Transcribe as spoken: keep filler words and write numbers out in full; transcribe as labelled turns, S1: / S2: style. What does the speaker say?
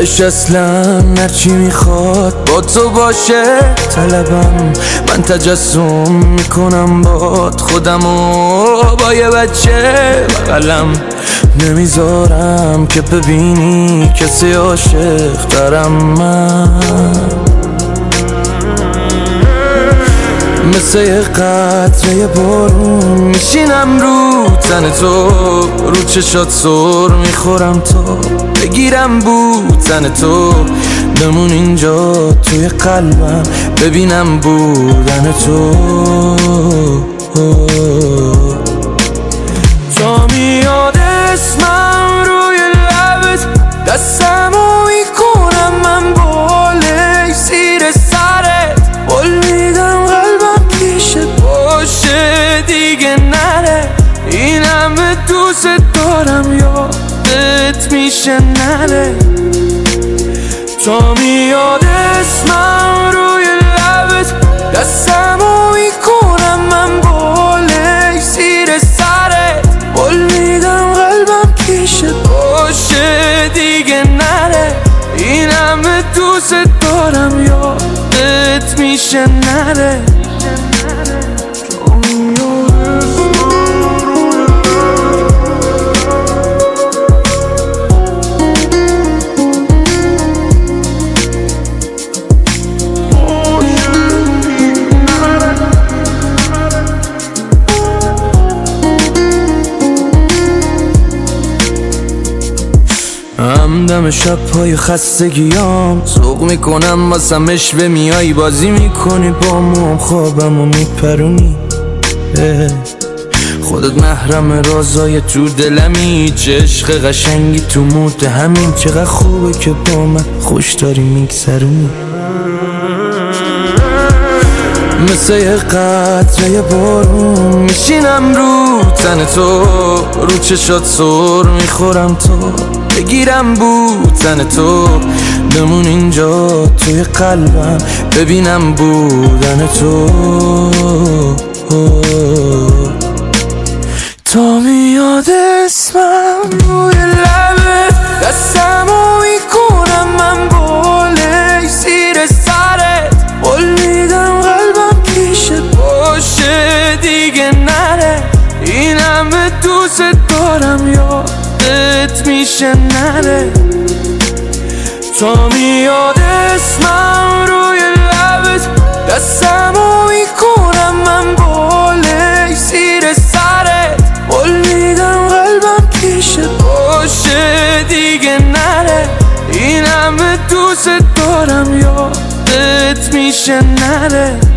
S1: تش اصلا هرچی میخواد با تو باشه طلبم. من تجسم میکنم باد خودمو با یه بچه بغلم. نمیذارم که ببینی کسی عاشق دارم. من مثل یه قطره بارون میشینم رو تن تو، رو چشات سر میخورم تا بگیرم بودن تو. بمون اینجا توی قلبم ببینم بودن تو. تا میاد اسمم روی لبت دستمو میکنم من بالای زیر سرت. قول میدم قلبم پیشت باشه دیگه نره. این همه دوست دارم یادت میشه نره. تا میاد اسمم روی لبت دستمو میکنم من بالای زیر سرت. قول میدم قلبم پیشت باشه دیگه نره. این همه دوست دارم یادت میشه نره. همدم شب‌های خستگیام ذوق میکنم واسم اشوه میای بازی میکنی با موام خوابمو میپرونی. خودت محرم رازای تو دلمی، چه عشق قشنگی تو مود همین. چقدر خوبه که با من خوش داری میگذرونی. مثل یه قطره بارون میشینم رو تن تو، رو چشات سر میخورم تا بگیرم بودن تو. بمون اینجا توی قلبم ببینم بودن تو. تا میاد اسمم روی لبت دستمو میکنم من بالای زیر سرت. قول میدم قلبم پیشت باشه دیگه نره. این همه دوست دارم یادت میشه نره. تا میاد اسمم روی لبت دستمو میکنم من بالای زیر سرت. قول میدم قلبم پیشت باشه دیگه نره. این همه دوست دارم یادت میشه نره.